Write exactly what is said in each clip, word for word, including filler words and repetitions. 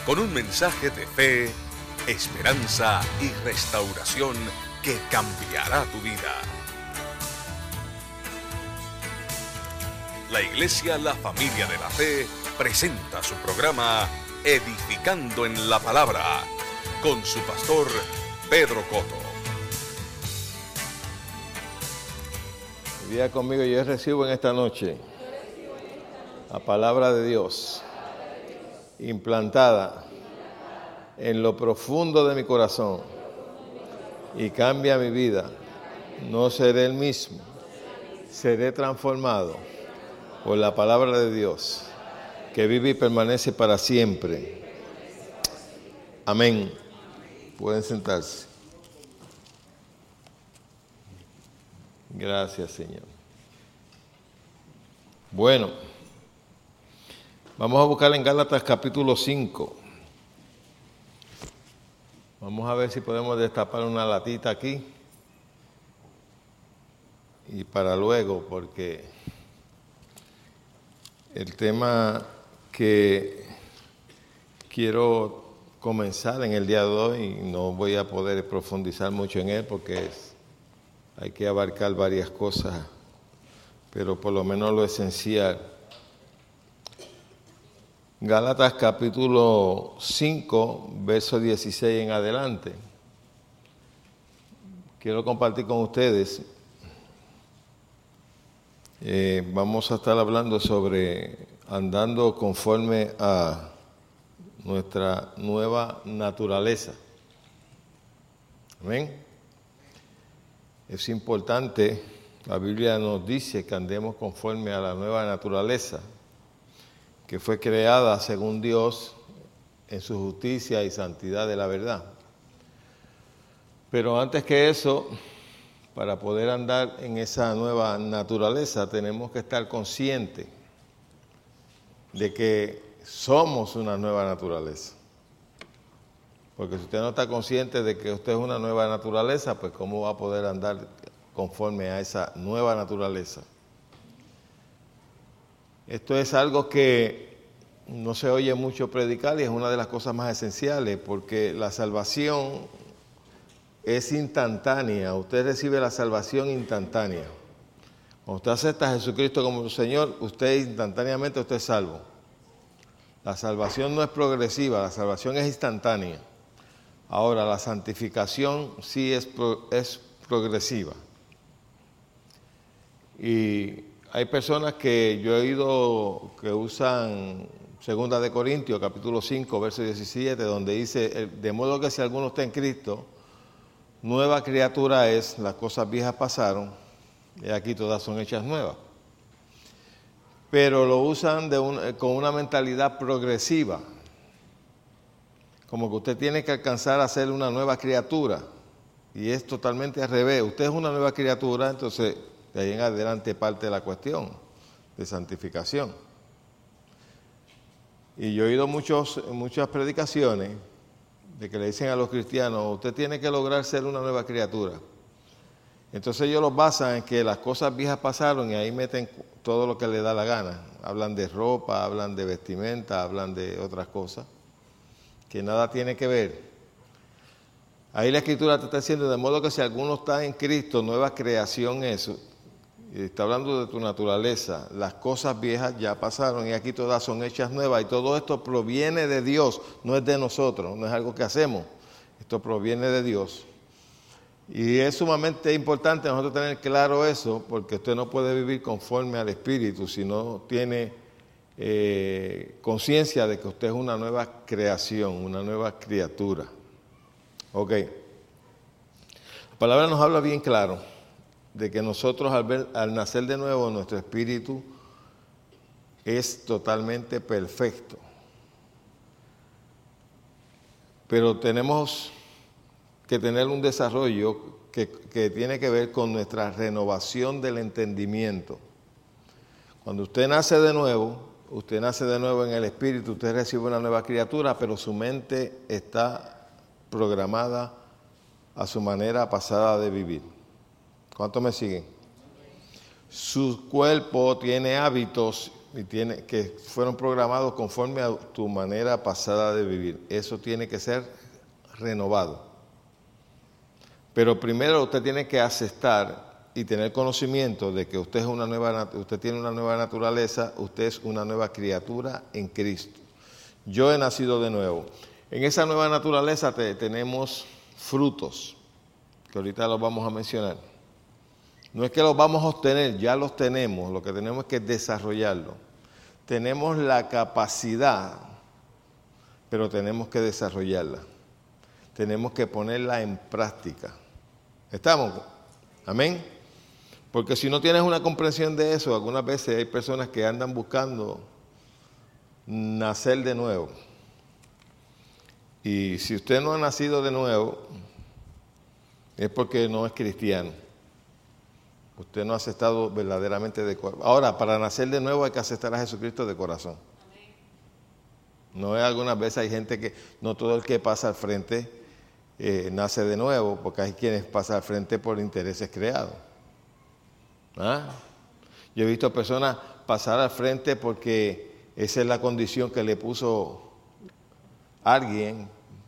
con un mensaje de fe, esperanza y restauración que cambiará tu vida. La Iglesia La Familia de la Fe presenta su programa Edificando en la Palabra con su pastor Pedro Coto. Día conmigo, yo recibo en esta noche la palabra de Dios implantada en lo profundo de mi corazón y cambia mi vida. No seré el mismo, seré transformado por la palabra de Dios que vive y permanece para siempre. Amén. Pueden sentarse. Gracias, Señor. Bueno, vamos a buscar en Gálatas capítulo cinco. Vamos a ver si podemos destapar una latita aquí. Y para luego, porque el tema que quiero comenzar en el día de hoy, no voy a poder profundizar mucho en él porque es, hay que abarcar varias cosas, pero por lo menos lo esencial. Gálatas capítulo cinco, verso dieciséis en adelante. Quiero compartir con ustedes. Eh, vamos a estar hablando sobre andando conforme a nuestra nueva naturaleza. Amén. Es importante, la Biblia nos dice que andemos conforme a la nueva naturaleza, que fue creada según Dios en su justicia y santidad de la verdad. Pero antes que eso, para poder andar en esa nueva naturaleza, tenemos que estar conscientes de que somos una nueva naturaleza. Porque si usted no está consciente de que usted es una nueva naturaleza, pues ¿cómo va a poder andar conforme a esa nueva naturaleza? Esto es algo que no se oye mucho predicar y es una de las cosas más esenciales, porque la salvación es instantánea. Usted recibe la salvación instantánea. Cuando usted acepta a Jesucristo como su Señor, usted instantáneamente usted es salvo. La salvación no es progresiva, la salvación es instantánea. Ahora, la santificación sí es, pro, es progresiva. Y hay personas que yo he oído que usan Segunda de Corintios, capítulo cinco, verso diecisiete, donde dice, de modo que si alguno está en Cristo, nueva criatura es, las cosas viejas pasaron, y aquí todas son hechas nuevas. Pero lo usan de un, con una mentalidad progresiva, como que usted tiene que alcanzar a ser una nueva criatura, y es totalmente al revés. Usted es una nueva criatura, entonces de ahí en adelante parte de la cuestión de santificación. Y yo he oído muchos, muchas predicaciones de que le dicen a los cristianos, usted tiene que lograr ser una nueva criatura. Entonces ellos los basan en que las cosas viejas pasaron y ahí meten todo lo que les da la gana. Hablan de ropa, hablan de vestimenta, hablan de otras cosas que nada tiene que ver. Ahí la Escritura te está diciendo, de modo que si alguno está en Cristo, nueva creación es. Y está hablando de tu naturaleza. Las cosas viejas ya pasaron y aquí todas son hechas nuevas. Y todo esto proviene de Dios, no es de nosotros, no es algo que hacemos. Esto proviene de Dios. Y es sumamente importante nosotros tener claro eso, porque usted no puede vivir conforme al Espíritu si no tiene eh, conciencia de que usted es una nueva creación, una nueva criatura. Ok. La palabra nos habla bien claro de que nosotros al, ver, al nacer de nuevo, nuestro espíritu es totalmente perfecto. Pero tenemos que tener un desarrollo que, que tiene que ver con nuestra renovación del entendimiento. Cuando usted nace de nuevo, usted nace de nuevo en el espíritu, usted recibe una nueva criatura, pero su mente está programada a su manera pasada de vivir. ¿Cuántos me siguen? Su cuerpo tiene hábitos y tiene, que fueron programados conforme a tu manera pasada de vivir. Eso tiene que ser renovado. Pero primero usted tiene que aceptar y tener conocimiento de que usted es una nueva, usted tiene una nueva naturaleza, usted es una nueva criatura en Cristo. Yo he nacido de nuevo. En esa nueva naturaleza te, tenemos frutos, que ahorita los vamos a mencionar. No es que los vamos a obtener, ya los tenemos, lo que tenemos es que desarrollarlos. Tenemos la capacidad, pero tenemos que desarrollarla. Tenemos que ponerla en práctica. ¿Estamos? ¿Amén? Porque si no tienes una comprensión de eso, algunas veces hay personas que andan buscando nacer de nuevo. Y si usted no ha nacido de nuevo, es porque no es cristiano. Usted no ha aceptado verdaderamente de corazón. Ahora, para nacer de nuevo hay que aceptar a Jesucristo de corazón. No es algunas veces hay gente que, no todo el que pasa al frente eh, nace de nuevo, porque hay quienes pasan al frente por intereses creados. ¿Ah? Yo he visto personas pasar al frente porque esa es la condición que le puso alguien,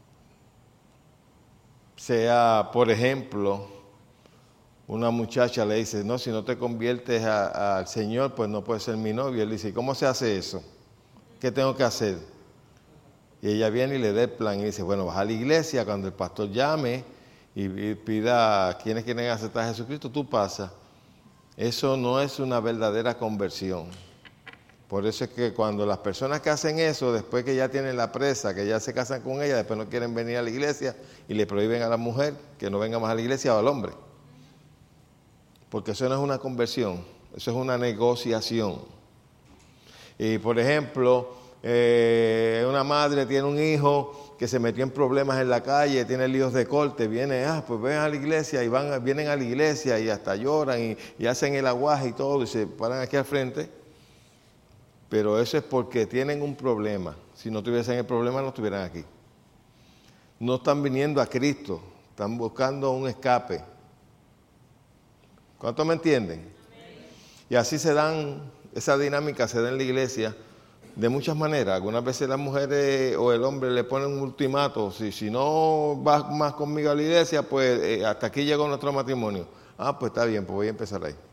sea, por ejemplo, una muchacha le dice, no, si no te conviertes a, a, al Señor, pues no puedes ser mi novio. Él dice, ¿cómo se hace eso? ¿Qué tengo que hacer? Y ella viene y le da el plan y dice, bueno, vas a la iglesia, cuando el pastor llame y, y pida a quienes quieren aceptar a Jesucristo, tú pasas. Eso no es una verdadera conversión. Por eso es que cuando las personas que hacen eso, después que ya tienen la presa, que ya se casan con ella, después no quieren venir a la iglesia y le prohíben a la mujer que no venga más a la iglesia o al hombre. Porque eso no es una conversión, eso es una negociación. Y por ejemplo, eh, una madre tiene un hijo que se metió en problemas en la calle, tiene líos de corte, viene, ah, pues ven a la iglesia y van, vienen a la iglesia y hasta lloran y, y hacen el aguaje y todo y se paran aquí al frente. Pero eso es porque tienen un problema. Si no tuviesen el problema, no estuvieran aquí. No están viniendo a Cristo, están buscando un escape. ¿Cuántos me entienden? Y así se dan, esa dinámica se da en la iglesia de muchas maneras. Algunas veces las mujeres o el hombre le ponen un ultimato. Si, si no vas más conmigo a la iglesia, pues eh, hasta aquí llegó nuestro matrimonio. Ah, pues está bien, pues voy a empezar ahí.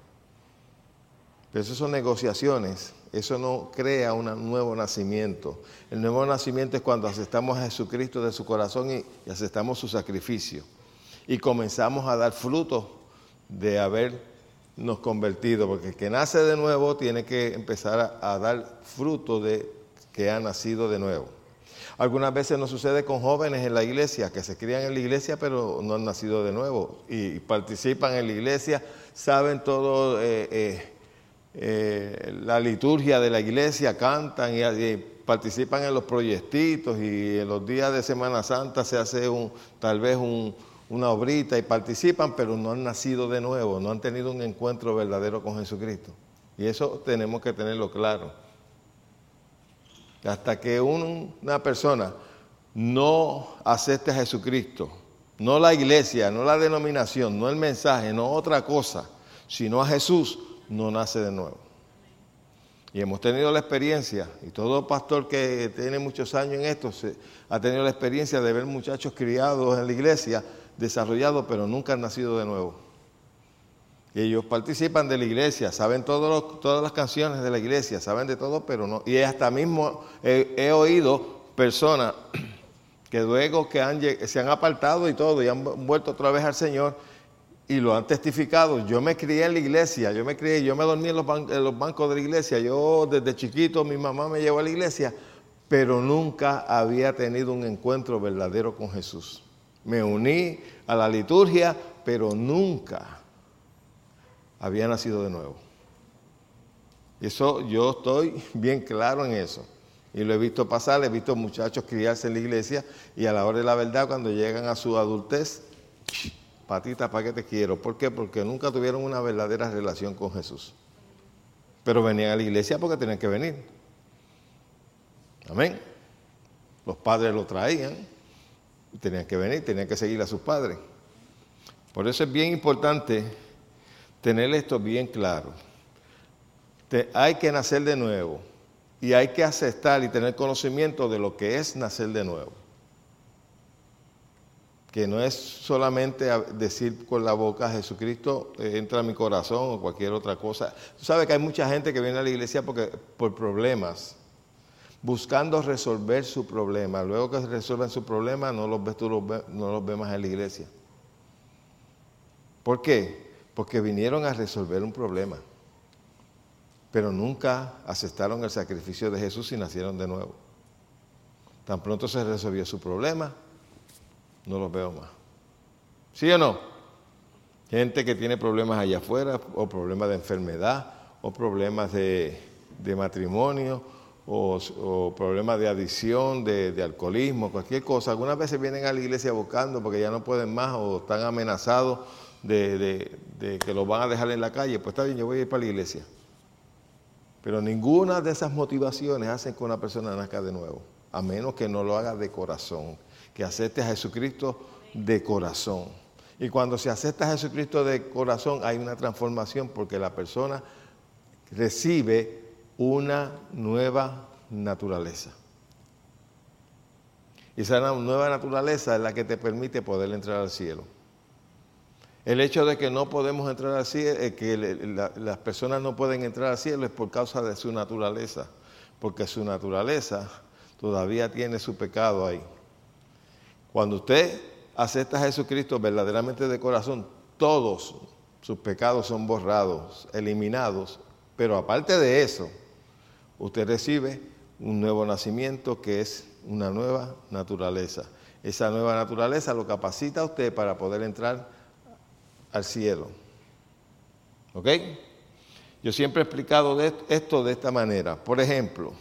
Pero eso son negociaciones. Eso no crea un nuevo nacimiento. El nuevo nacimiento es cuando aceptamos a Jesucristo de su corazón y, y aceptamos su sacrificio. Y comenzamos a dar frutos de habernos convertido. Porque el que nace de nuevo tiene que empezar a, a dar fruto de que ha nacido de nuevo. Algunas veces nos sucede con jóvenes en la iglesia, que se crían en la iglesia pero no han nacido de nuevo. Y, y participan en la iglesia, saben todo... Eh, eh, Eh, la liturgia de la iglesia, cantan y, y participan en los proyectitos y en los días de Semana Santa se hace un, tal vez un, una obrita y participan, pero no han nacido de nuevo, no han tenido un encuentro verdadero con Jesucristo. Y eso tenemos que tenerlo claro. Hasta que un, una persona no acepte a Jesucristo, no la iglesia, no la denominación, no el mensaje, no otra cosa, sino a Jesús, no nace de nuevo. Y hemos tenido la experiencia, y todo pastor que tiene muchos años en esto se, ha tenido la experiencia de ver muchachos criados en la iglesia, desarrollados, pero nunca han nacido de nuevo. Y ellos participan de la iglesia, saben todos los, todas las canciones de la iglesia, saben de todo, pero no. Y hasta mismo he, he oído personas que luego que han, se han apartado y todo, y han vuelto otra vez al Señor, y lo han testificado. Yo me crié en la iglesia, yo me crié, yo me dormí en los, ban- en los bancos de la iglesia, yo desde chiquito mi mamá me llevó a la iglesia, pero nunca había tenido un encuentro verdadero con Jesús. Me uní a la liturgia, pero nunca había nacido de nuevo. Eso yo estoy bien claro en eso. Y lo he visto pasar, he visto muchachos criarse en la iglesia y a la hora de la verdad, cuando llegan a su adultez, patita, ¿para qué te quiero? ¿Por qué? Porque nunca tuvieron una verdadera relación con Jesús. Pero venían a la iglesia porque tenían que venir. Amén. Los padres lo traían, y tenían que venir, tenían que seguir a sus padres. Por eso es bien importante tener esto bien claro. Te, hay que nacer de nuevo y hay que aceptar y tener conocimiento de lo que es nacer de nuevo. Que no es solamente decir con la boca, Jesucristo eh, entra a mi corazón o cualquier otra cosa. Tú sabes que hay mucha gente que viene a la iglesia porque, por problemas, buscando resolver su problema. Luego que resuelven su problema, no los ves, tú los ves, no los ves más en la iglesia. ¿Por qué? Porque vinieron a resolver un problema, pero nunca aceptaron el sacrificio de Jesús y nacieron de nuevo. Tan pronto se resolvió su problema, no los veo más. ¿Sí o no? Gente que tiene problemas allá afuera, o problemas de enfermedad, o problemas de, de matrimonio, o, o problemas de adicción, de, de alcoholismo, cualquier cosa. Algunas veces vienen a la iglesia buscando porque ya no pueden más o están amenazados de, de, de que los van a dejar en la calle. Pues está bien, yo voy a ir para la iglesia. Pero ninguna de esas motivaciones hacen que una persona nazca de nuevo, a menos que no lo haga de corazón, que acepte a Jesucristo de corazón. Y cuando se acepta a Jesucristo de corazón hay una transformación porque la persona recibe una nueva naturaleza. Y esa nueva naturaleza es la que te permite poder entrar al cielo. El hecho de que no podemos entrar al cielo, eh, que le, la, las personas no pueden entrar al cielo es por causa de su naturaleza, porque su naturaleza todavía tiene su pecado ahí. Cuando usted acepta a Jesucristo verdaderamente de corazón, todos sus pecados son borrados, eliminados, pero aparte de eso, usted recibe un nuevo nacimiento que es una nueva naturaleza. Esa nueva naturaleza lo capacita a usted para poder entrar al cielo. ¿Ok? Yo siempre he explicado de esto de esta manera. Por ejemplo,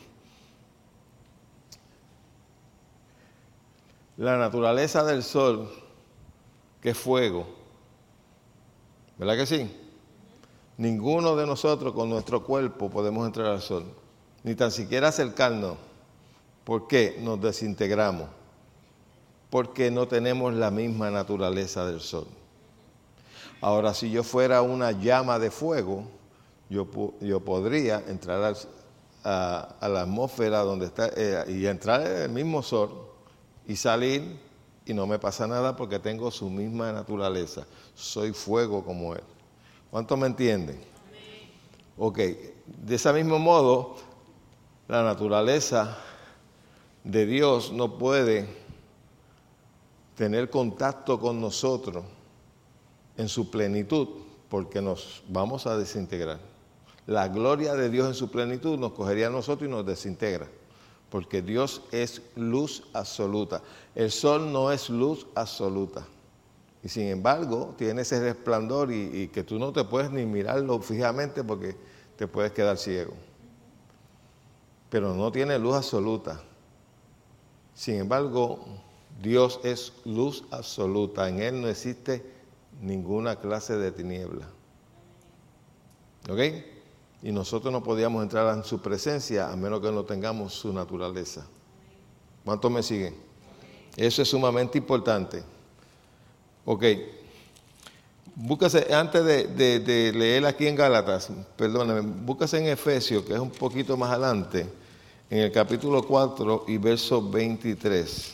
la naturaleza del sol, que es fuego, ¿verdad que sí? Ninguno de nosotros con nuestro cuerpo podemos entrar al sol, ni tan siquiera acercarnos. ¿Por qué? Nos desintegramos, porque no tenemos la misma naturaleza del sol. Ahora, si yo fuera una llama de fuego, yo, yo podría entrar al, a, a la atmósfera donde está, eh, y entrar en el mismo sol, y salir y no me pasa nada porque tengo su misma naturaleza. Soy fuego como él. ¿Cuántos me entienden? Amén. Ok, de ese mismo modo, la naturaleza de Dios no puede tener contacto con nosotros en su plenitud porque nos vamos a desintegrar. La gloria de Dios en su plenitud nos cogería a nosotros y nos desintegra. Porque Dios es luz absoluta. El sol no es luz absoluta. Y sin embargo, tiene ese resplandor y, y que tú no te puedes ni mirarlo fijamente porque te puedes quedar ciego. Pero no tiene luz absoluta. Sin embargo, Dios es luz absoluta. En Él no existe ninguna clase de tiniebla. ¿Ok? Y nosotros no podíamos entrar en su presencia a menos que no tengamos su naturaleza. ¿Cuántos me siguen? Eso es sumamente importante. Ok. Búscase, antes de, de, de leer aquí en Gálatas, perdóname, búscase en Efesios, que es un poquito más adelante, en el capítulo cuatro y verso veintitrés.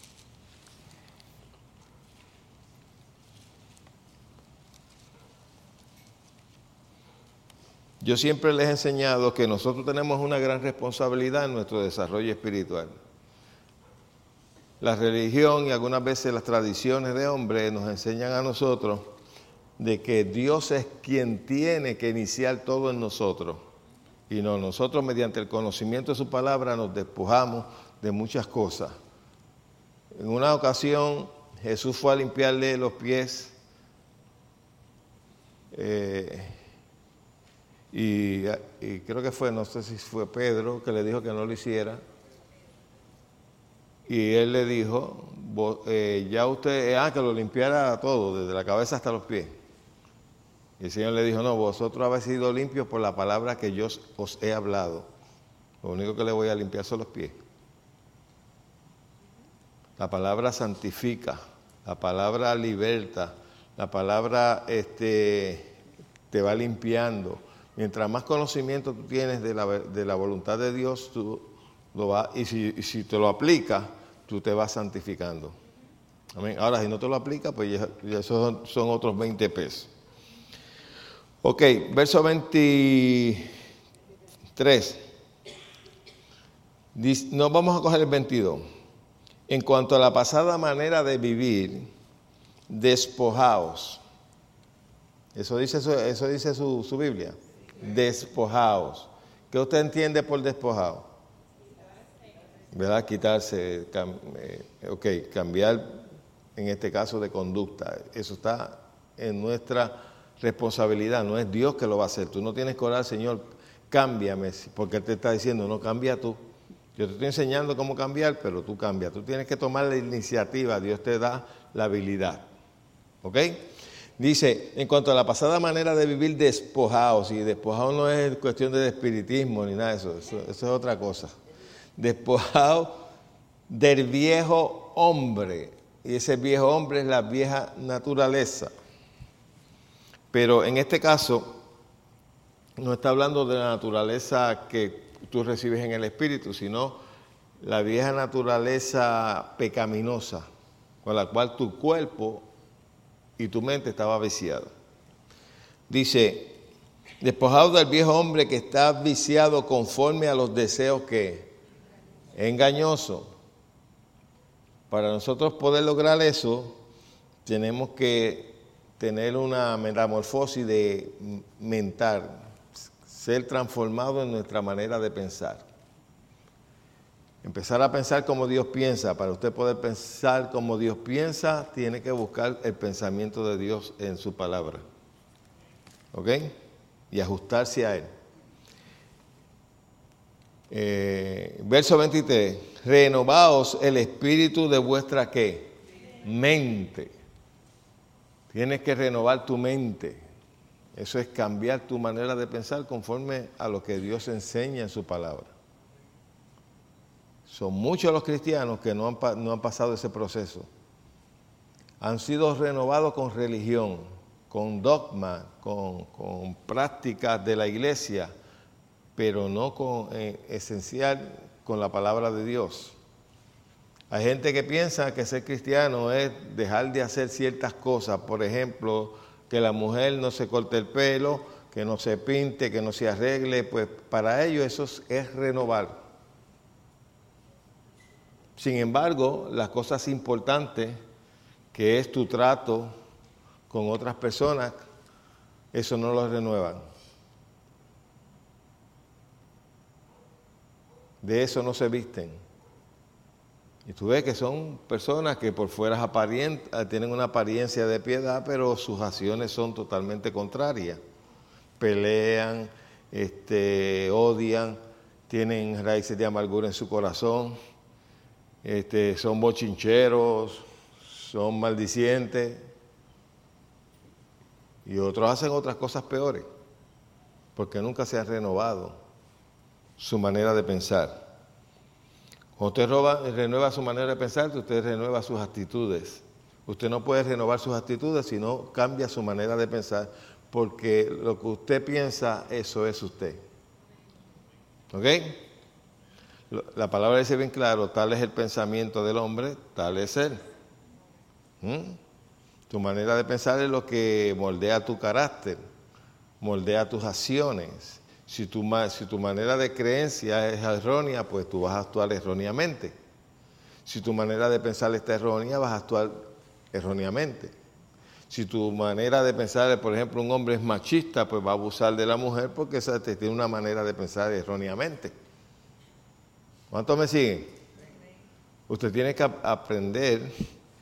Yo siempre les he enseñado que nosotros tenemos una gran responsabilidad en nuestro desarrollo espiritual. La religión y algunas veces las tradiciones de hombres nos enseñan a nosotros de que Dios es quien tiene que iniciar todo en nosotros. Y no, nosotros mediante el conocimiento de su palabra nos despojamos de muchas cosas. En una ocasión Jesús fue a limpiarle los pies eh, y, y creo que fue, no sé si fue Pedro que le dijo que no lo hiciera. Y él le dijo, eh, ya usted, ah, que lo limpiara todo, desde la cabeza hasta los pies. Y el Señor le dijo, no, vosotros habéis sido limpios por la palabra que yo os he hablado. Lo único que le voy a limpiar son los pies. La palabra santifica, la palabra liberta, la palabra este, te va limpiando. Mientras más conocimiento tú tienes de la, de la voluntad de Dios, tú lo vas, y si, y si te lo aplicas, tú te vas santificando. Amén. Ahora, si no te lo aplicas, pues ya, ya esos son, son otros veinte pesos. Ok, verso veintitrés. Dice, no, vamos a coger el veintidós. En cuanto a la pasada manera de vivir, despojaos. Eso dice, eso, eso dice su, su Biblia. Despojaos. ¿Qué usted entiende por despojado? ¿Verdad? Quitarse, cam, eh, ok, cambiar, en este caso, de conducta. Eso está en nuestra responsabilidad, no es Dios que lo va a hacer. Tú no tienes que orar, Señor, cámbiame, porque Él te está diciendo, no, cambia tú. Yo te estoy enseñando cómo cambiar, pero tú cambia. Tú tienes que tomar la iniciativa, Dios te da la habilidad. ¿Ok? Dice, en cuanto a la pasada manera de vivir, despojados, y despojados no es cuestión de espiritismo ni nada de eso, eso, eso es otra cosa. Despojados del viejo hombre, y ese viejo hombre es la vieja naturaleza. Pero en este caso, no está hablando de la naturaleza que tú recibes en el Espíritu, sino la vieja naturaleza pecaminosa, con la cual tu cuerpo y tu mente estaba viciado. Dice, despojados del viejo hombre que está viciado conforme a los deseos que es engañoso. Para nosotros poder lograr eso, tenemos que tener una metamorfosis de mental, ser transformado en nuestra manera de pensar. Empezar a pensar como Dios piensa. Para usted poder pensar como Dios piensa, tiene que buscar el pensamiento de Dios en su palabra. ¿Ok? Y ajustarse a Él. Eh, verso veintitrés. Renovaos el espíritu de vuestra ¿qué? Mente. Tienes que renovar tu mente. Eso es cambiar tu manera de pensar conforme a lo que Dios enseña en su palabra. Son muchos los cristianos que no han, no han pasado ese proceso. Han sido renovados con religión, con dogma, con, con prácticas de la iglesia, pero no con eh, esencial con la palabra de Dios. Hay gente que piensa que ser cristiano es dejar de hacer ciertas cosas, por ejemplo, que la mujer no se corte el pelo, que no se pinte, que no se arregle, pues para ellos eso es, es renovar. Sin embargo, las cosas importantes, que es tu trato con otras personas, eso no lo renuevan. De eso no se visten. Y tú ves que son personas que por fuera aparient- tienen una apariencia de piedad, pero sus acciones son totalmente contrarias. Pelean, este, odian, tienen raíces de amargura en su corazón, este, son bochincheros, son maldicientes, y otros hacen otras cosas peores, porque nunca se ha renovado su manera de pensar. Cuando usted roba, renueva su manera de pensar, usted renueva sus actitudes. Usted no puede renovar sus actitudes si no cambia su manera de pensar, porque lo que usted piensa, eso es usted. ¿Ok? La palabra dice bien claro, tal es el pensamiento del hombre, tal es él. ¿Mm? Tu manera de pensar es lo que moldea tu carácter, moldea tus acciones. Si tu, si tu manera de creencia es errónea, pues tú vas a actuar erróneamente. Si tu manera de pensar está errónea, vas a actuar erróneamente. Si tu manera de pensar, por ejemplo, un hombre es machista, pues va a abusar de la mujer porque esa tiene una manera de pensar erróneamente. ¿Cuántos me siguen? Usted tiene que aprender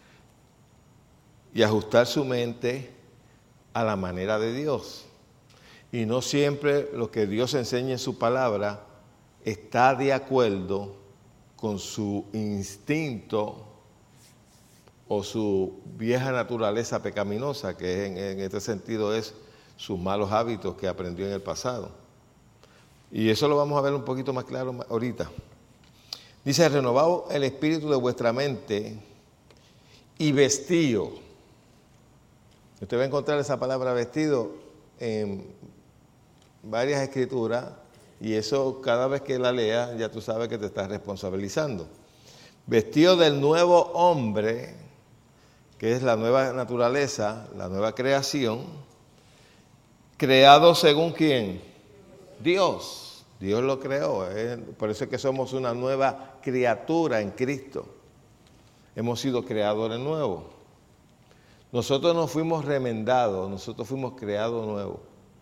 y ajustar su mente a la manera de Dios. Y no siempre lo que Dios enseña en su palabra está de acuerdo con su instinto o su vieja naturaleza pecaminosa, que en, en este sentido es sus malos hábitos que aprendió en el pasado. Y eso lo vamos a ver un poquito más claro ahorita. Dice, renovado el espíritu de vuestra mente y vestido. Usted va a encontrar esa palabra vestido en varias escrituras, y eso cada vez que la leas ya tú sabes que te estás responsabilizando. Vestido del nuevo hombre, que es la nueva naturaleza, la nueva creación, creado según ¿quién? Dios. Dios lo creó. ¿eh? Por eso es que somos una nueva criatura en Cristo. Hemos sido creadores nuevos. Nosotros no fuimos remendados, nosotros fuimos creados nuevos.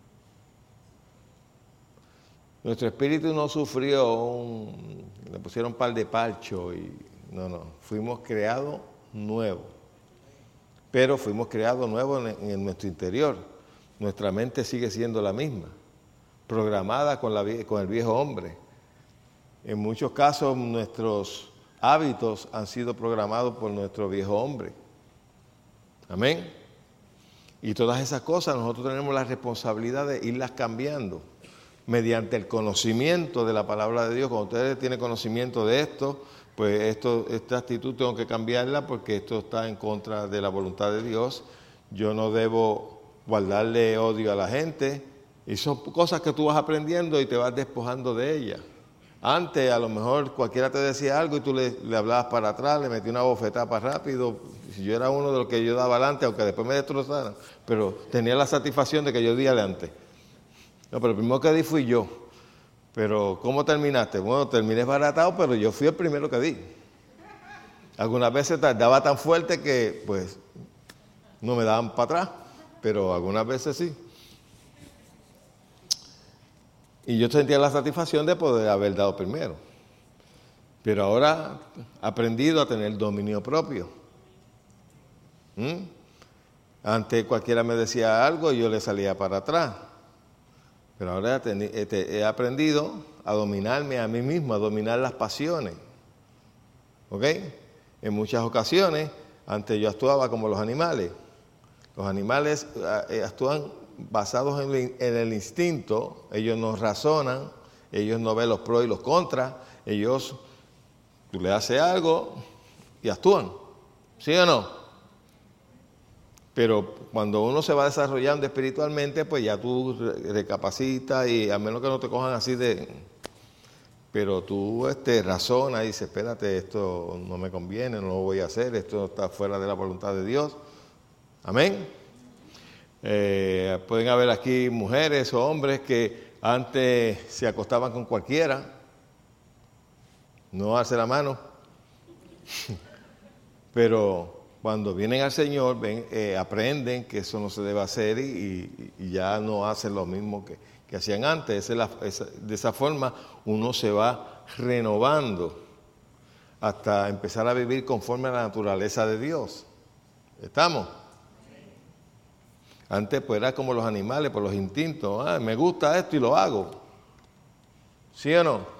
Nuestro espíritu no sufrió, un, le pusieron un par de parchos y no, no, fuimos creados nuevos. Pero fuimos creados nuevos en, en nuestro interior. Nuestra mente sigue siendo la misma, programada con, la, con el viejo hombre. En muchos casos nuestros hábitos han sido programados por nuestro viejo hombre. Amén. Y todas esas cosas nosotros tenemos la responsabilidad de irlas cambiando mediante el conocimiento de la palabra de Dios. Cuando ustedes tienen conocimiento de esto, pues esto, esta actitud tengo que cambiarla porque esto está en contra de la voluntad de Dios. Yo no debo guardarle odio a la gente. Y son cosas que tú vas aprendiendo y te vas despojando de ellas. Antes, a lo mejor, cualquiera te decía algo y tú le, le hablabas para atrás, le metías una bofetada para rápido. Si yo era uno de los que yo daba adelante, aunque después me destrozaran, pero tenía la satisfacción de que yo di adelante. No, pero el primero que di fui yo. Pero, ¿cómo terminaste? Bueno, terminé baratado, pero yo fui el primero que di. Algunas veces daba tan fuerte que, pues, no me daban para atrás, pero algunas veces sí. Y yo sentía la satisfacción de poder haber dado primero. Pero ahora he aprendido a tener dominio propio. ¿Mm? Antes cualquiera me decía algo y yo le salía para atrás. Pero ahora he aprendido a dominarme a mí mismo, a dominar las pasiones. ¿Ok? En muchas ocasiones, antes yo actuaba como los animales. Los animales actúan basados en, en el instinto. Ellos no razonan, ellos no ven los pros y los contras. Ellos, tú le haces algo y actúan. ¿Sí o no? Pero cuando uno se va desarrollando espiritualmente, pues ya tú recapacitas y a menos que no te cojan así de... Pero tú este, razonas y dices, espérate, esto no me conviene, no lo voy a hacer, esto está fuera de la voluntad de Dios. Amén. Eh, pueden haber aquí mujeres o hombres que antes se acostaban con cualquiera, no darse la mano, pero cuando vienen al Señor ven, eh, aprenden que eso no se debe hacer y, y ya no hacen lo mismo que, que hacían antes. Esa es la, esa, de esa forma uno se va renovando hasta empezar a vivir conforme a la naturaleza de Dios. ¿Estamos? Antes pues era como los animales, por los instintos. Ah, me gusta esto y lo hago. ¿Sí o no?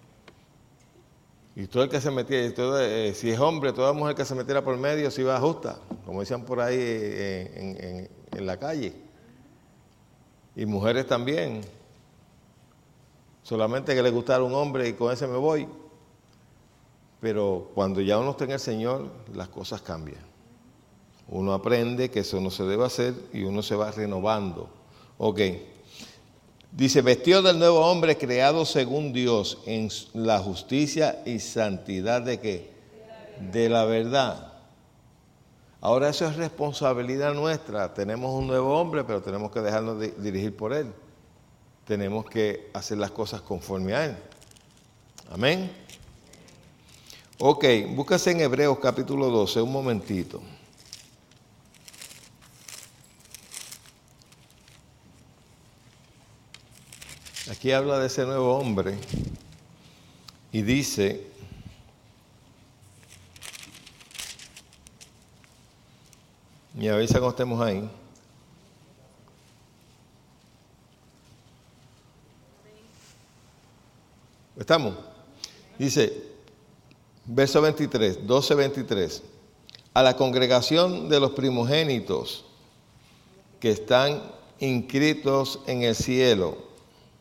Y todo el que se metiera, todo, eh, si es hombre, toda mujer que se metiera por medio se iba justa, como decían por ahí eh, en, en, en la calle. Y mujeres también. Solamente que le gustara un hombre y con ese me voy. Pero cuando ya uno está en el Señor, las cosas cambian. Uno aprende que eso no se debe hacer y uno se va renovando. Ok. Dice, vestido del nuevo hombre creado según Dios en la justicia y santidad de qué? De la verdad. Ahora eso es responsabilidad nuestra. Tenemos un nuevo hombre, pero tenemos que dejarnos de dirigir por él. Tenemos que hacer las cosas conforme a él. Amén. Ok, búscase en Hebreos capítulo doce, un momentito. Aquí habla de ese nuevo hombre y dice, y avisa cuando estemos ahí, ¿estamos? Dice, verso veintitrés, doce veintitrés, a la congregación de los primogénitos que están inscritos en el cielo,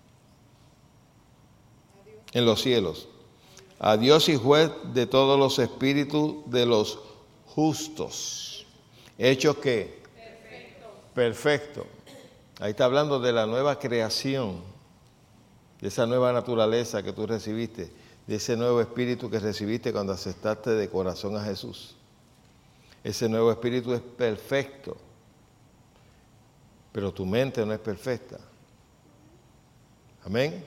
en los cielos, a Dios y juez de todos los espíritus de los justos, hechos que perfecto. Perfecto. Ahí está hablando de la nueva creación, de esa nueva naturaleza que tú recibiste, de ese nuevo espíritu que recibiste cuando aceptaste de corazón a Jesús. Ese nuevo espíritu es perfecto, pero tu mente no es perfecta. Amén.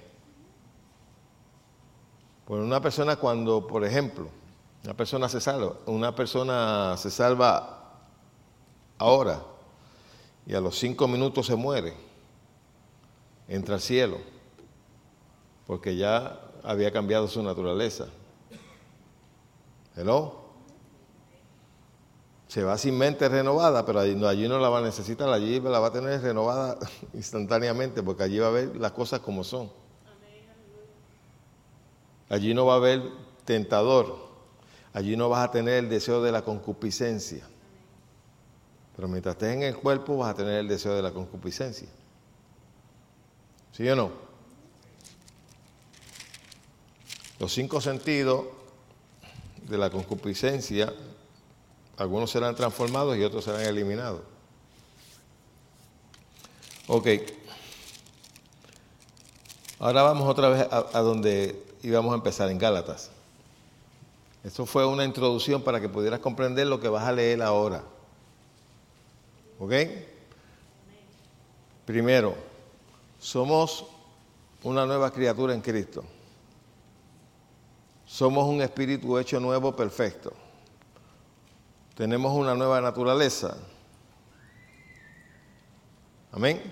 Bueno, una persona cuando, por ejemplo, una persona se salva, una persona se salva ahora y a los cinco minutos se muere, entra al cielo, porque ya había cambiado su naturaleza. ¿Hello? Se va sin mente renovada, pero allí, allí no la va a necesitar, allí la va a tener renovada instantáneamente, porque allí va a ver las cosas como son. Allí no va a haber tentador, allí no vas a tener el deseo de la concupiscencia. Pero mientras estés en el cuerpo vas a tener el deseo de la concupiscencia. ¿Sí o no? Los cinco sentidos de la concupiscencia, algunos serán transformados y otros serán eliminados. Ok. Ahora vamos otra vez a, a donde íbamos a empezar, en Gálatas. Esto fue una introducción para que pudieras comprender lo que vas a leer ahora. ¿Ok? Primero, somos una nueva criatura en Cristo. Somos un espíritu hecho nuevo, perfecto. Tenemos una nueva naturaleza. Amén.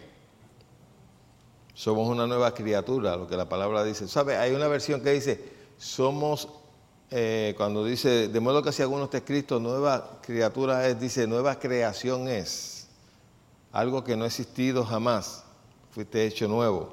Somos una nueva criatura, lo que la palabra dice. ¿Sabe? Hay una versión que dice, somos, eh, cuando dice, de modo que si alguno está escrito, nueva criatura es, dice, nueva creación es. Algo que no ha existido jamás. Fuiste hecho nuevo.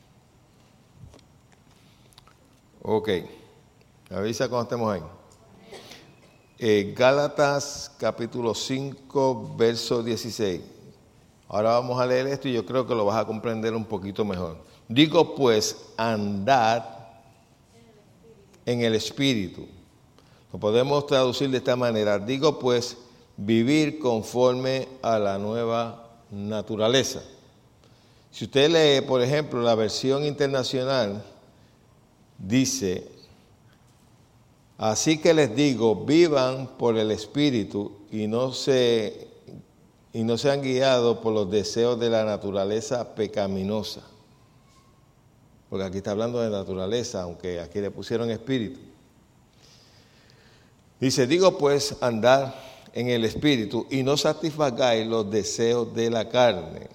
Ok. Me avisa cuando estemos ahí. Eh, Gálatas capítulo cinco, verso dieciséis. Ahora vamos a leer esto y yo creo que lo vas a comprender un poquito mejor. Digo pues, andad en el Espíritu. Lo podemos traducir de esta manera. Digo pues, vivir conforme a la nueva naturaleza. Si usted lee, por ejemplo, la versión internacional, dice, así que les digo, vivan por el Espíritu y no se, y no sean guiados por los deseos de la naturaleza pecaminosa. Porque aquí está hablando de naturaleza, aunque aquí le pusieron espíritu. Dice, digo pues, andar en el Espíritu y no satisfagáis los deseos de la carne.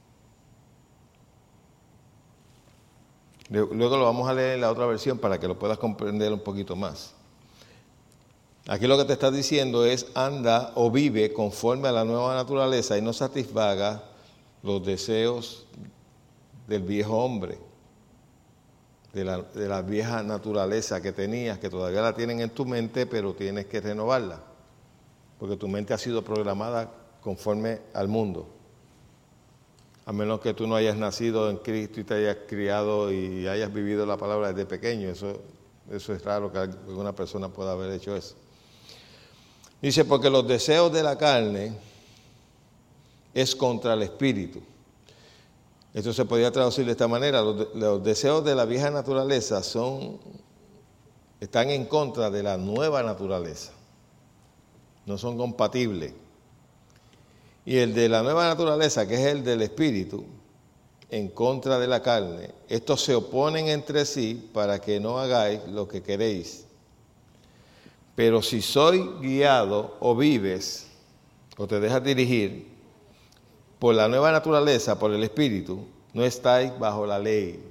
Luego lo vamos a leer en la otra versión para que lo puedas comprender un poquito más. Aquí lo que te está diciendo es anda o vive conforme a la nueva naturaleza y no satisfaga los deseos del viejo hombre, de la, de la vieja naturaleza que tenías, que todavía la tienen en tu mente, pero tienes que renovarla, porque tu mente ha sido programada conforme al mundo. A menos que tú no hayas nacido en Cristo y te hayas criado y hayas vivido la palabra desde pequeño. Eso, eso es raro que alguna persona pueda haber hecho eso. Dice, porque los deseos de la carne es contra el espíritu. Esto se podría traducir de esta manera. Los, los deseos de la vieja naturaleza son, están en contra de la nueva naturaleza. No son compatibles. Y el de la nueva naturaleza, que es el del espíritu, en contra de la carne, estos se oponen entre sí para que no hagáis lo que queréis. Pero si soy guiado o vives o te dejas dirigir por la nueva naturaleza, por el espíritu, no estáis bajo la ley.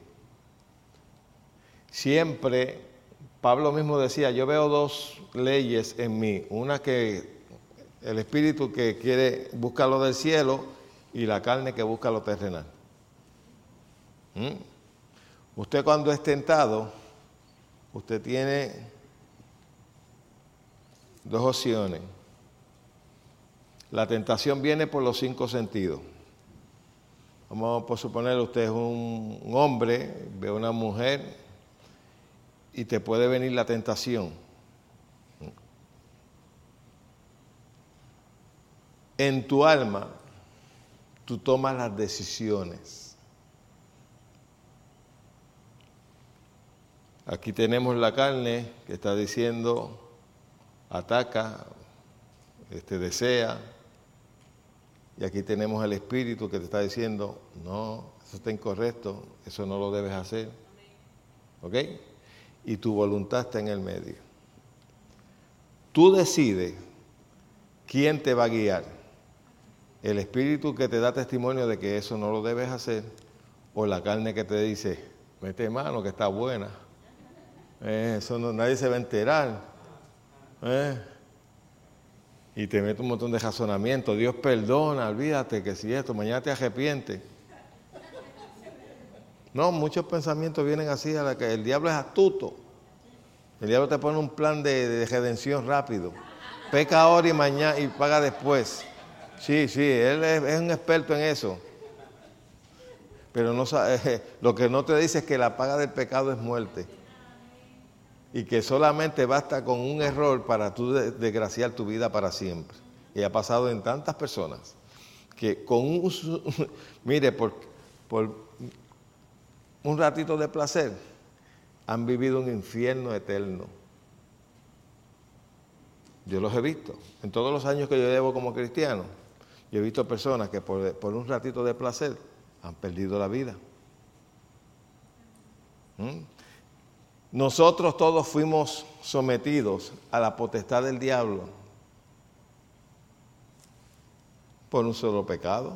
Siempre, Pablo mismo decía, yo veo dos leyes en mí, una que el espíritu que quiere buscar lo del cielo y la carne que busca lo terrenal. ¿Mm? Usted cuando es tentado, usted tiene dos opciones. La tentación viene por los cinco sentidos. Vamos a suponer, usted es un, un hombre, ve a una mujer y te puede venir la tentación. En tu alma, tú tomas las decisiones. Aquí tenemos la carne que está diciendo, ataca, este, desea. Y aquí tenemos el espíritu que te está diciendo, no, eso está incorrecto, eso no lo debes hacer. ¿Ok? Y tu voluntad está en el medio. Tú decides quién te va a guiar. El espíritu que te da testimonio de que eso no lo debes hacer, o la carne que te dice, mete mano que está buena. Eh, eso no, nadie se va a enterar. Eh. Y te mete un montón de razonamiento. Dios perdona, olvídate que si esto, mañana te arrepientes. No, muchos pensamientos vienen así, a la que el diablo es astuto. El diablo te pone un plan de, de redención rápido. Peca ahora y mañana y paga después. Sí, sí, él es, es un experto en eso. Pero no sabe, lo que no te dice es que la paga del pecado es muerte. Y que solamente basta con un error para tú desgraciar tu vida para siempre. Y ha pasado en tantas personas que con un, mire, por, por un ratito de placer han vivido un infierno eterno. Yo los he visto. En todos los años que yo llevo como cristiano, yo he visto personas que por, por un ratito de placer han perdido la vida. ¿Mm? Nosotros todos fuimos sometidos a la potestad del diablo por un solo pecado.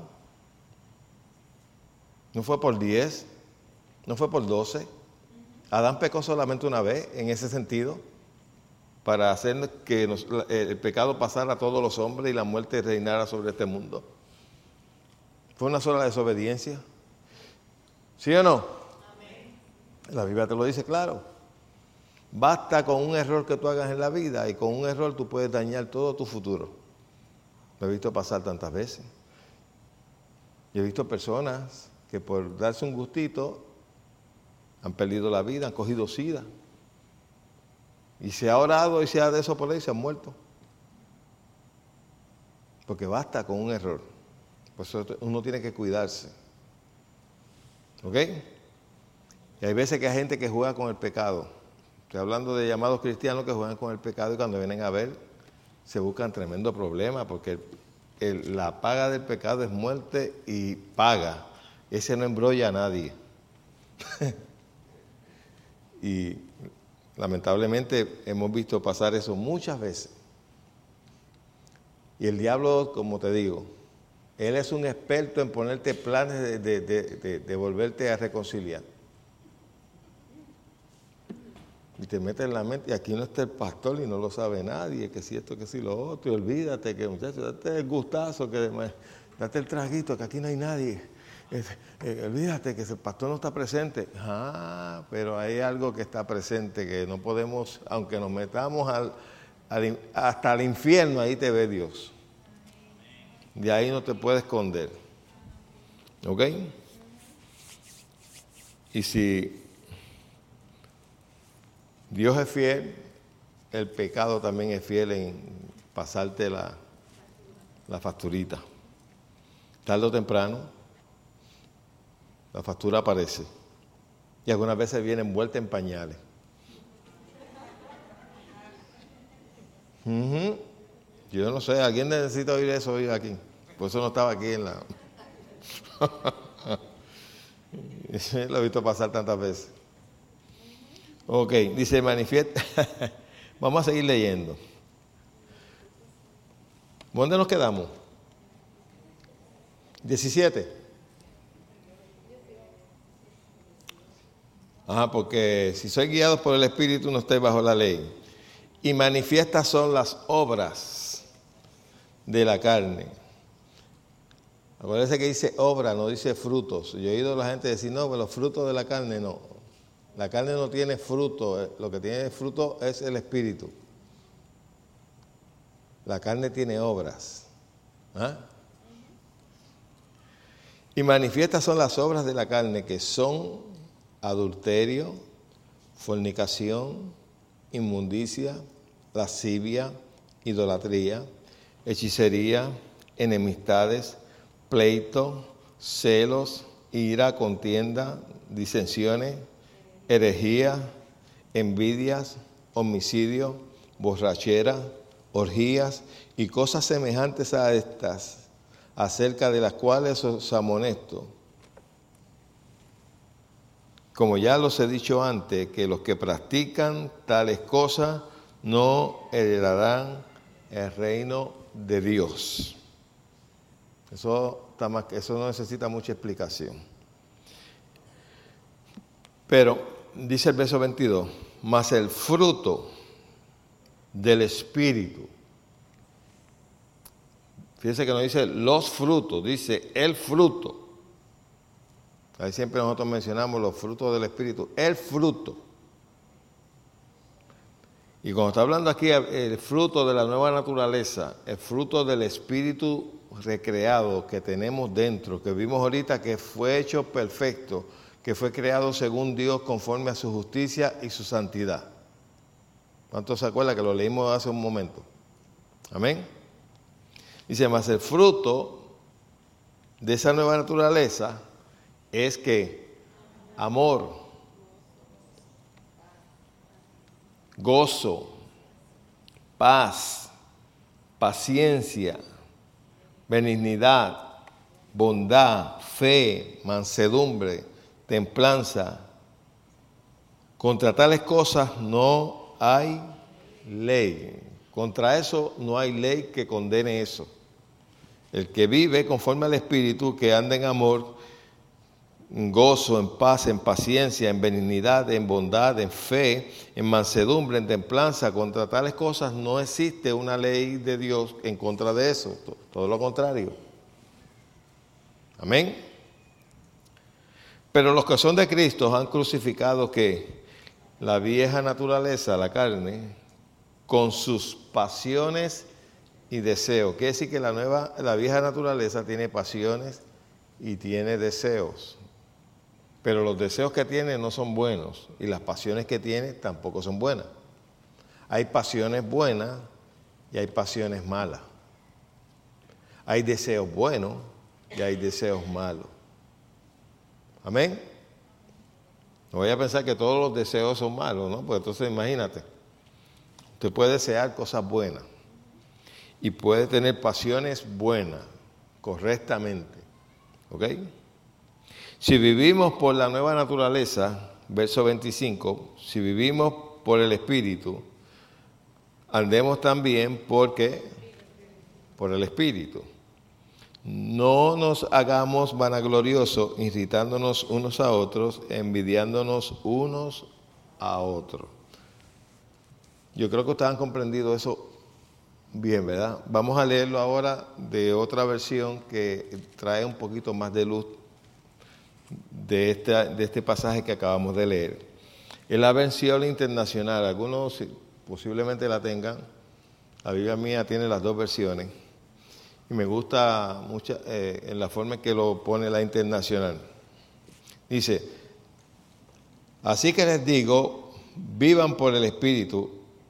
No fue por diez, no fue por doce. Adán pecó solamente una vez en ese sentido, para hacer que nos, el pecado pasara a todos los hombres y la muerte reinara sobre este mundo. Fue una sola desobediencia. ¿Sí o no? Amén. La Biblia te lo dice claro. Basta con un error que tú hagas en la vida y con un error tú puedes dañar todo tu futuro. Lo he visto pasar tantas veces. Yo he visto personas que por darse un gustito han perdido la vida, han cogido sida. Y se ha orado y se ha de eso por ahí y se han muerto. Porque basta con un error. Por eso uno tiene que cuidarse. ¿Ok? Y hay veces que hay gente que juega con el pecado. Estoy hablando de llamados cristianos que juegan con el pecado y cuando vienen a ver se buscan tremendo problema porque el, el, la paga del pecado es muerte y paga. Ese no embrolla a nadie. Y lamentablemente hemos visto pasar eso muchas veces. Y el diablo, como te digo, él es un experto en ponerte planes de, de, de, de, de volverte a reconciliar. Y te mete en la mente, y aquí no está el pastor y no lo sabe nadie, que si esto, que si lo otro, y olvídate que muchachos, date el gustazo, que date el traguito, que aquí no hay nadie. Es, eh, olvídate que el pastor no está presente. Ah, pero hay algo que está presente, que no podemos, aunque nos metamos al, al, hasta el infierno, ahí te ve Dios. De ahí no te puedes esconder. ¿Ok? Y si Dios es fiel, el pecado también es fiel en pasarte la, la facturita. Tarde o temprano, la factura aparece. Y algunas veces viene envuelta en pañales. Uh-huh. Yo no sé, ¿alguien necesita oír eso hoy aquí? Por eso no estaba aquí en la... Lo he visto pasar tantas veces. Ok, dice manifiesta. Vamos a seguir leyendo. ¿Dónde nos quedamos? diecisiete. Ajá, porque si soy guiado por el Espíritu no estoy bajo la ley. Y manifiestas son las obras de la carne. Acuérdense que dice obra, no dice frutos. Yo he oído a la gente decir, no, pero los frutos de la carne no. La carne no tiene fruto, lo que tiene fruto es el Espíritu. La carne tiene obras. ¿Ah? Y manifiestas son las obras de la carne, que son adulterio, fornicación, inmundicia, lascivia, idolatría, hechicería, enemistades, pleito, celos, ira, contienda, disensiones, herejía, envidias, homicidio, borrachera, orgías y cosas semejantes a estas, acerca de las cuales os amonesto. Como ya los he dicho antes, que los que practican tales cosas no heredarán el reino de Dios. Eso, está más, eso no necesita mucha explicación. Pero, dice el verso veintidós, mas el fruto del Espíritu. Fíjense que no dice los frutos, dice el fruto. Ahí siempre nosotros mencionamos los frutos del Espíritu, el fruto. Y cuando está hablando aquí el fruto de la nueva naturaleza, el fruto del Espíritu recreado que tenemos dentro, que vimos ahorita que fue hecho perfecto, que fue creado según Dios conforme a su justicia y su santidad. ¿Cuántos se acuerdan que lo leímos hace un momento? Amén. Dice, más el fruto de esa nueva naturaleza es que amor, gozo, paz, paciencia, benignidad, bondad, fe, mansedumbre, templanza. Contra tales cosas no hay ley. Contra eso no hay ley que condene eso. El que vive conforme al Espíritu, que anda en amor, en gozo, en paz, en paciencia, en benignidad, en bondad, en fe, en mansedumbre, en templanza, contra tales cosas no existe una ley de Dios en contra de eso, todo lo contrario. Amén. Pero los que son de Cristo han crucificado ¿qué? La vieja naturaleza, la carne, con sus pasiones y deseos. Quiere decir que la nueva, la vieja naturaleza tiene pasiones y tiene deseos. Pero los deseos que tiene no son buenos y las pasiones que tiene tampoco son buenas. Hay pasiones buenas y hay pasiones malas. Hay deseos buenos y hay deseos malos. Amén. No voy a pensar que todos los deseos son malos, ¿no? Pues entonces imagínate. Usted puede desear cosas buenas y puede tener pasiones buenas, correctamente. ¿Ok? Si vivimos por la nueva naturaleza, verso veinticinco, si vivimos por el Espíritu, andemos también porque por el Espíritu. No nos hagamos vanagloriosos, irritándonos unos a otros, envidiándonos unos a otros. Yo creo que ustedes han comprendido eso bien, ¿verdad? Vamos a leerlo ahora de otra versión que trae un poquito más de luz de, esta, de este pasaje que acabamos de leer. Es la versión internacional, algunos posiblemente la tengan. La Biblia mía tiene las dos versiones y me gusta mucho eh, en la forma en que lo pone la internacional. Dice, así que les digo, vivan por el Espíritu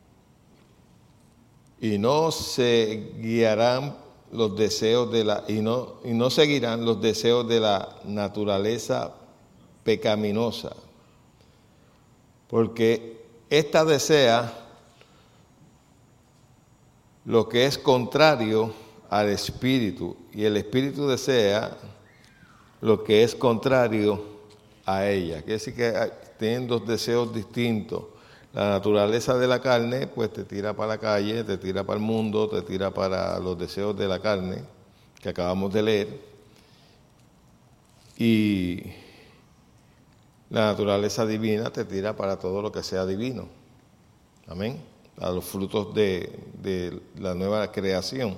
y no se guiarán los deseos de la y no y no seguirán los deseos de la naturaleza pecaminosa, porque ésta desea lo que es contrario al Espíritu y el Espíritu desea lo que es contrario a ella. Quiere decir que tienen dos deseos distintos. La naturaleza de la carne, pues te tira para la calle, te tira para el mundo, te tira para los deseos de la carne, que acabamos de leer. Y la naturaleza divina te tira para todo lo que sea divino. Amén. A los frutos de, de la nueva creación.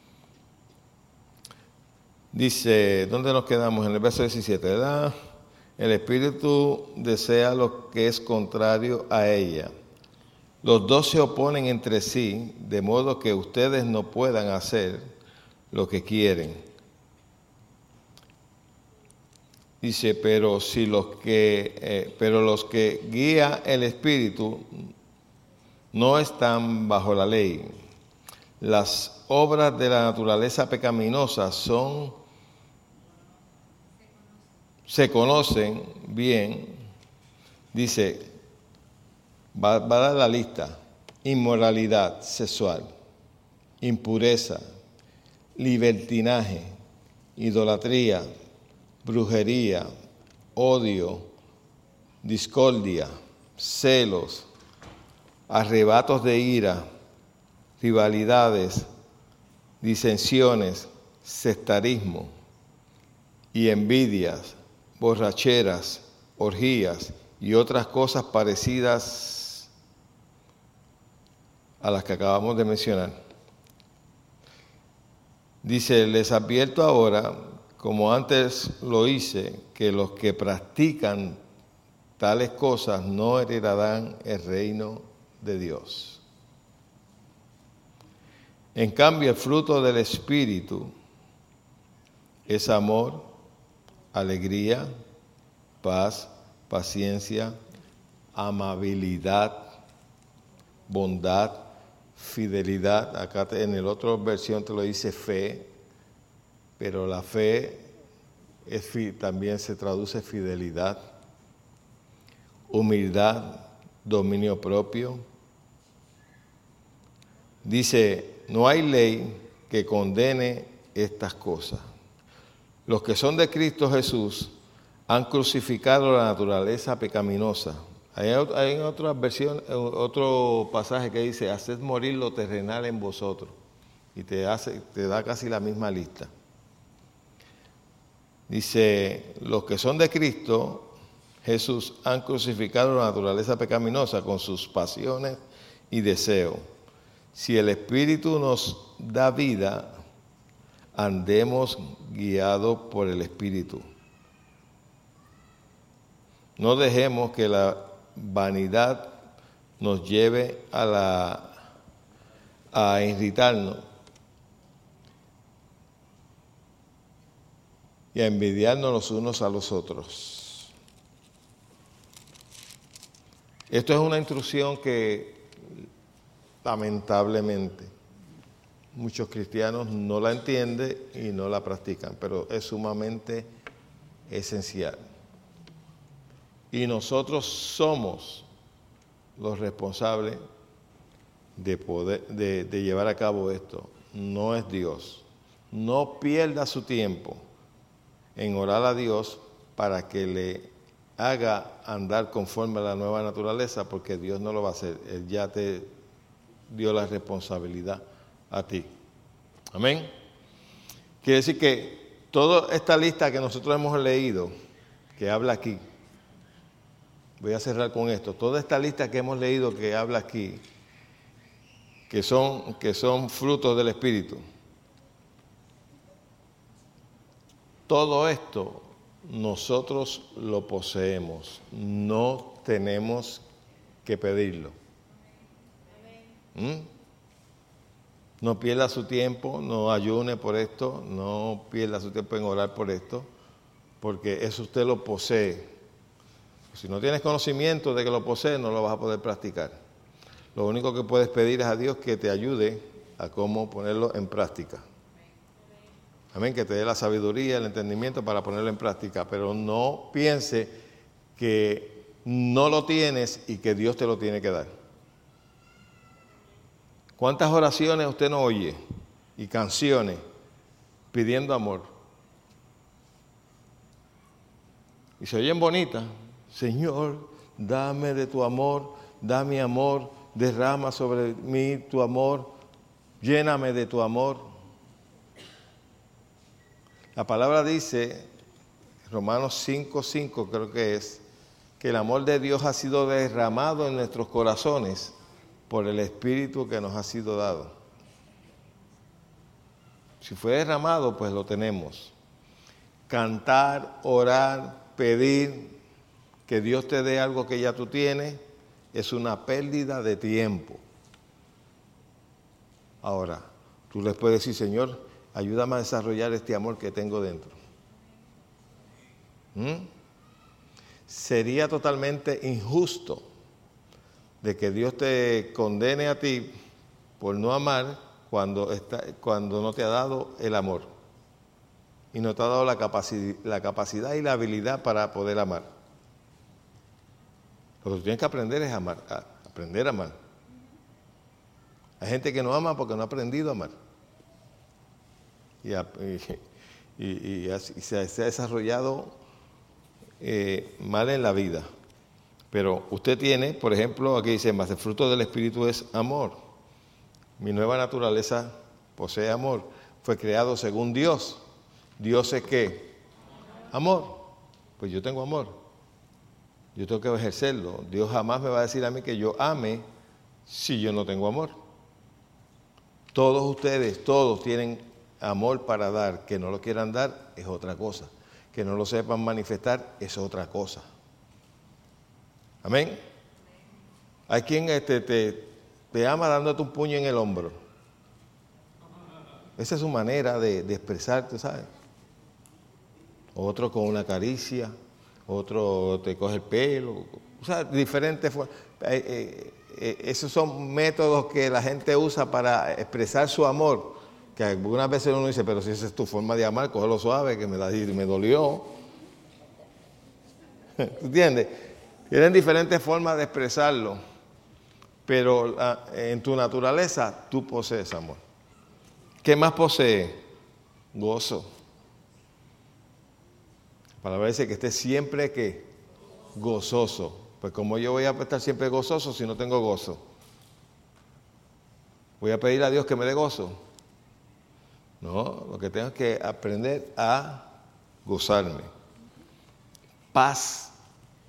Dice, ¿dónde nos quedamos? En el verso diecisiete, ¿verdad? El Espíritu desea lo que es contrario a ella. Los dos se oponen entre sí, de modo que ustedes no puedan hacer lo que quieren. Dice, pero si los que, eh, pero los que guía el Espíritu no están bajo la ley. Las obras de la naturaleza pecaminosa son se conocen bien, dice, va, va a dar la lista: inmoralidad sexual, impureza, libertinaje, idolatría, brujería, odio, discordia, celos, arrebatos de ira, rivalidades, disensiones, sectarismo y envidias, borracheras, orgías y otras cosas parecidas a las que acabamos de mencionar. Dice, les advierto ahora, como antes lo hice, que los que practican tales cosas no heredarán el reino de Dios. En cambio, el fruto del Espíritu es amor, alegría, paz, paciencia, amabilidad, bondad, fidelidad. Acá en el otro versión te lo dice fe, pero la fe es, también se traduce fidelidad, humildad, dominio propio. Dice, no hay ley que condene estas cosas. Los que son de Cristo Jesús han crucificado la naturaleza pecaminosa. Hay, hay otra versión, otro pasaje que dice, haced morir lo terrenal en vosotros. Y te, hace, te da casi la misma lista. Dice, los que son de Cristo Jesús han crucificado la naturaleza pecaminosa con sus pasiones y deseos. Si el Espíritu nos da vida, andemos guiados por el Espíritu. No dejemos que la vanidad nos lleve a, la, a irritarnos y a envidiarnos los unos a los otros. Esto es una instrucción que lamentablemente muchos cristianos no la entienden y no la practican, pero es sumamente esencial. Y nosotros somos los responsables de poder de, de llevar a cabo esto. No es Dios. No pierda su tiempo en orar a Dios para que le haga andar conforme a la nueva naturaleza, porque Dios no lo va a hacer. Él ya te dio la responsabilidad a ti. Amén. Quiere decir que toda esta lista que nosotros hemos leído, que habla aquí, voy a cerrar con esto, toda esta lista que hemos leído que habla aquí, que son, que son frutos del Espíritu, todo esto nosotros lo poseemos, no tenemos que pedirlo. ¿Mm? No pierda su tiempo, no ayune por esto, no pierda su tiempo en orar por esto, porque eso usted lo posee. Si no tienes conocimiento de que lo posees, no lo vas a poder practicar. Lo único que puedes pedir es a Dios que te ayude a cómo ponerlo en práctica. Amén, que te dé la sabiduría, el entendimiento para ponerlo en práctica, pero no piense que no lo tienes y que Dios te lo tiene que dar. ¿Cuántas oraciones usted no oye y canciones pidiendo amor? Y se oyen bonitas. Señor, dame de tu amor, dame amor, derrama sobre mí tu amor, lléname de tu amor. La palabra dice, Romanos cinco cinco creo que es, que el amor de Dios ha sido derramado en nuestros corazones por el Espíritu que nos ha sido dado. Si fue derramado, pues lo tenemos. Cantar, orar, pedir que Dios te dé algo que ya tú tienes es una pérdida de tiempo. Ahora, tú les puedes decir, Señor, ayúdame a desarrollar este amor que tengo dentro. ¿Mm? Sería totalmente injusto de que Dios te condene a ti por no amar cuando, está, cuando no te ha dado el amor. y no te ha dado la capacidad, la capacidad y la habilidad para poder amar. Lo que tú tienes que aprender es amar, a aprender a amar. Hay gente que no ama porque no ha aprendido a amar. Y, a, y, y, y, y se, se ha desarrollado eh, mal en la vida. Pero usted tiene, por ejemplo, aquí dice, más el fruto del Espíritu es amor. Mi nueva naturaleza posee amor. Fue creado según Dios. ¿Dios es qué? Amor. Pues yo tengo amor. Yo tengo que ejercerlo. Dios jamás me va a decir a mí que yo ame si yo no tengo amor. Todos ustedes, todos tienen amor para dar. Que no lo quieran dar es otra cosa. Que no lo sepan manifestar es otra cosa. Amén. Hay quien este, te, te ama dándote un puño en el hombro. Esa es su manera de, de expresarte, ¿sabes? Otro con una caricia, otro te coge el pelo, o sea, diferentes formas. Eh, eh, eh, esos son métodos que la gente usa para expresar su amor, que algunas veces uno dice, pero si esa es tu forma de amar, cógelo suave, que me, da, me dolió. ¿Entiendes? Tienen diferentes formas de expresarlo, pero la, en tu naturaleza tú posees amor. ¿Qué más posee? Gozo. La palabra dice que esté siempre ¿qué? Gozoso. Pues como yo voy a estar siempre gozoso si no tengo gozo. ¿Voy a pedir a Dios que me dé gozo? No, lo que tengo es que aprender a gozarme. Paz.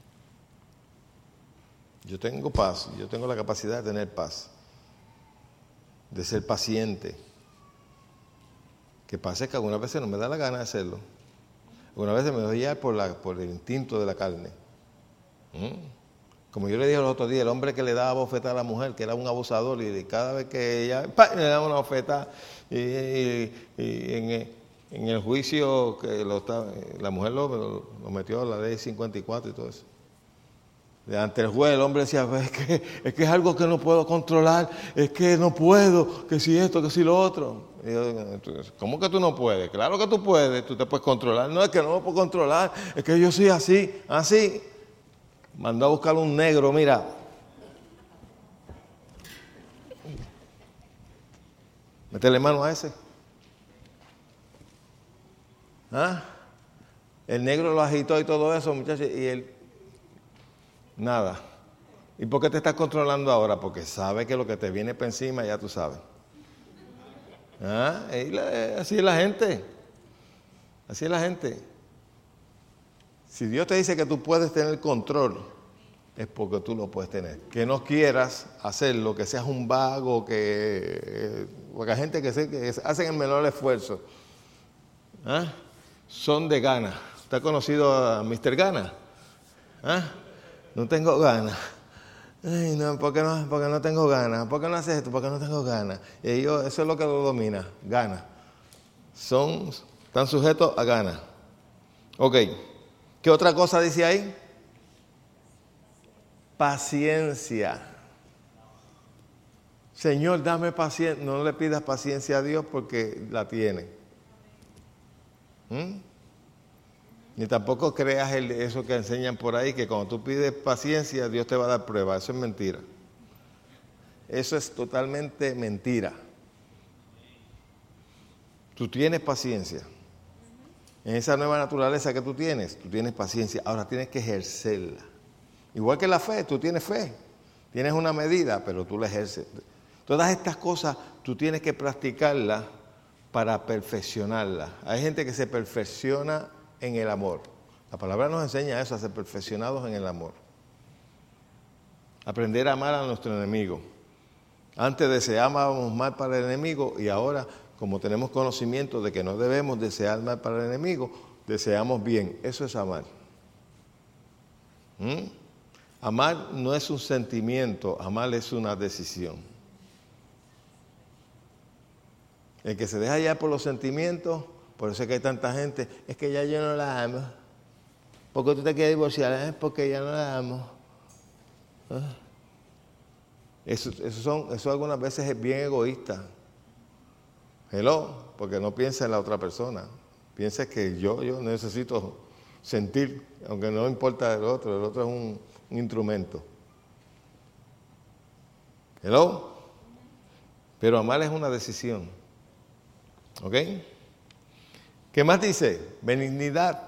Yo tengo paz, yo tengo la capacidad de tener paz, de ser paciente. Que pasa es que algunas veces no me da la gana de hacerlo. Algunas veces me doy ya por, la, por el instinto de la carne. ¿Mm? Como yo le dije el otro día, el hombre que le daba bofetada a la mujer, que era un abusador, y cada vez que ella ¡pam!, le daba una bofetada, y, y, y en, en el juicio que lo está, la mujer lo, lo, lo metió a la ley cincuenta y cuatro y todo eso. Ante el juez el hombre decía, es que, es que es algo que no puedo controlar, es que no puedo, que si esto, que si lo otro. Y yo, ¿cómo que tú no puedes? Claro que tú puedes, tú te puedes controlar. No, es que no lo puedo controlar, es que yo soy así, así. Mandó a buscar un negro, mira. Métele mano a ese. ¿Ah? El negro lo agitó y todo eso, muchachos, y él... Nada. ¿Y por qué te estás controlando ahora? Porque sabe que lo que te viene para encima ya tú sabes. ¿Ah? Así es la gente. Así es la gente. Si Dios te dice que tú puedes tener control, es porque tú lo puedes tener. Que no quieras hacerlo, que seas un vago, que... Porque hay gente que, se, que hacen el menor esfuerzo. ¿Ah? Son de Gana. ¿Usted ha conocido a mister Gana? ¿Ah? No tengo ganas. Ay, no, ¿por qué no, porque no tengo ganas? ¿Por qué no haces esto? Porque no tengo ganas. Y ellos, eso es lo que lo domina, ganas. Son, están sujetos a ganas. Ok. ¿Qué otra cosa dice ahí? Paciencia. Señor, dame paciencia. No le pidas paciencia a Dios porque la tiene. ¿Mm? Ni tampoco creas el, eso que enseñan por ahí, que cuando tú pides paciencia, Dios te va a dar prueba. Eso es mentira. Eso es totalmente mentira. Tú tienes paciencia. En esa nueva naturaleza que tú tienes, tú tienes paciencia. Ahora tienes que ejercerla. Igual que la fe, tú tienes fe. Tienes una medida, pero tú la ejerces. Todas estas cosas tú tienes que practicarlas para perfeccionarlas. Hay gente que se perfecciona en el amor. La palabra nos enseña eso, a ser perfeccionados en el amor. Aprender a amar a nuestro enemigo. Antes deseábamos mal para el enemigo y ahora, como tenemos conocimiento de que no debemos desear mal para el enemigo, deseamos bien. Eso es amar. ¿Mm? Amar no es un sentimiento, amar es una decisión. El que se deja llevar por los sentimientos, por eso es que hay tanta gente, es que ya yo no la amo. ¿Por qué tú te quieres divorciar? Es porque ya no la amo. ¿Ah? Eso, eso, son, eso algunas veces es bien egoísta. Hello, porque no piensa en la otra persona, piensas que yo, yo necesito sentir, aunque no importa el otro, el otro es un, un instrumento. ¿Hello? Pero amar es una decisión. ¿Ok? ¿Qué más dice? Benignidad.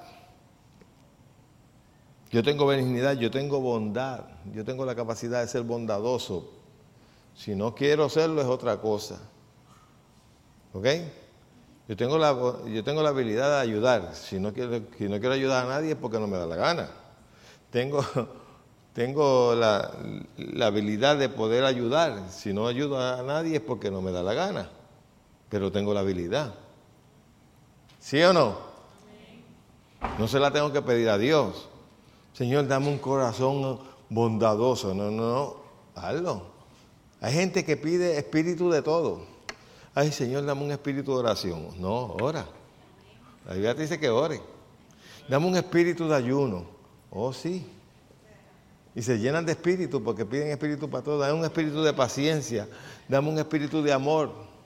Yo tengo benignidad, yo tengo bondad, yo tengo la capacidad de ser bondadoso. Si no quiero serlo es otra cosa. ¿Ok? Yo tengo la, yo tengo la habilidad de ayudar. Si no quiero, si no quiero ayudar a nadie es porque no me da la gana. Tengo, tengo la, la habilidad de poder ayudar. Si no ayudo a nadie es porque no me da la gana. Pero tengo la habilidad. ¿Sí o no? No se la tengo que pedir a Dios. Señor, dame un corazón bondadoso. No, no, no. Hazlo. Hay gente que pide espíritu de todo. Ay, Señor, dame un espíritu de oración. No, ora. La Biblia te dice que ore. Dame un espíritu de ayuno. Oh, sí. Y se llenan de espíritu porque piden espíritu para todo. Dame un espíritu de paciencia. Dame un espíritu de amor.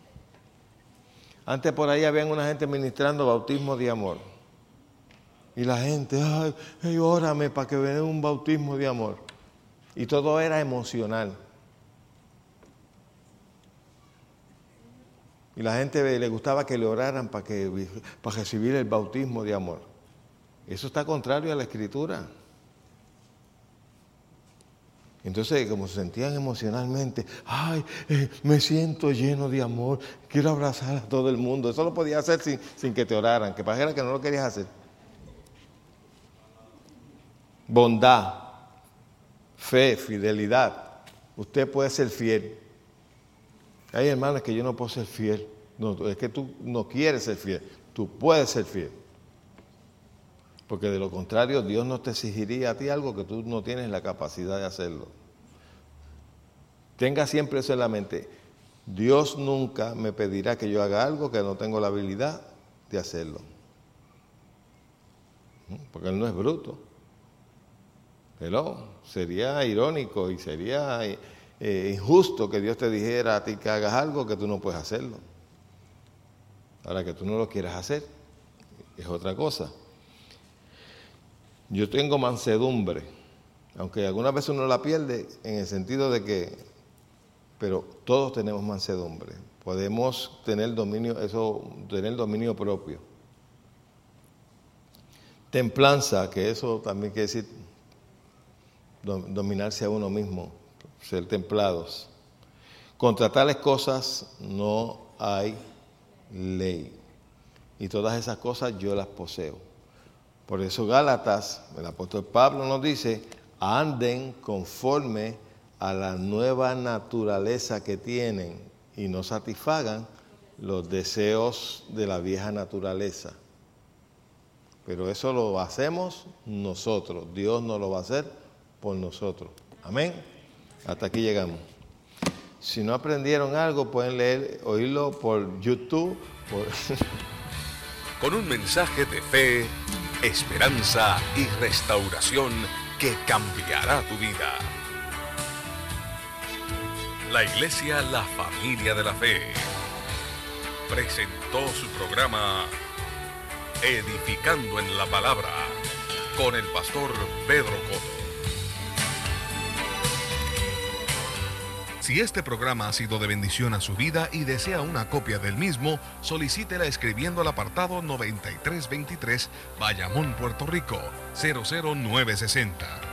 Antes por ahí habían una gente ministrando bautismo de amor. Y la gente, ay, ay, órame para que venga un bautismo de amor. Y todo era emocional. Y la gente le gustaba que le oraran para, que, para recibir el bautismo de amor. Eso está contrario a la Escritura. Entonces, como se sentían emocionalmente, ay, eh, me siento lleno de amor, quiero abrazar a todo el mundo. Eso lo podías hacer sin, sin que te oraran, que pareciera que no lo querías hacer. Bondad, fe, fidelidad. Usted puede ser fiel. Hay hermanos que yo no puedo ser fiel. No, es que tú no quieres ser fiel. Tú puedes ser fiel. Porque de lo contrario, Dios no te exigiría a ti algo que tú no tienes la capacidad de hacerlo. Tenga siempre eso en la mente. Dios nunca me pedirá que yo haga algo que no tengo la habilidad de hacerlo. Porque Él no es bruto. Pero sería irónico y sería eh, injusto que Dios te dijera a ti que hagas algo que tú no puedes hacerlo. Ahora, que tú no lo quieras hacer es otra cosa. Yo tengo mansedumbre, aunque algunas veces uno la pierde en el sentido de que, pero todos tenemos mansedumbre. Podemos tener dominio, eso, tener dominio propio. Templanza, que eso también quiere decir dominarse a uno mismo, ser templados. Contra tales cosas no hay ley. Y todas esas cosas yo las poseo. Por eso Gálatas, el apóstol Pablo nos dice, anden conforme a la nueva naturaleza que tienen y no satisfagan los deseos de la vieja naturaleza. Pero eso lo hacemos nosotros. Dios no lo va a hacer por nosotros. Amén. Hasta aquí llegamos. Si no aprendieron algo, pueden leer, oírlo por YouTube. Por Con un mensaje de fe, esperanza y restauración que cambiará tu vida. La Iglesia La Familia de la Fe presentó su programa Edificando en la Palabra con el pastor Pedro Coto. Si este programa ha sido de bendición a su vida y desea una copia del mismo, solicítela escribiendo al apartado noventa y tres veintitrés, Bayamón, Puerto Rico, cero cero nueve sesenta.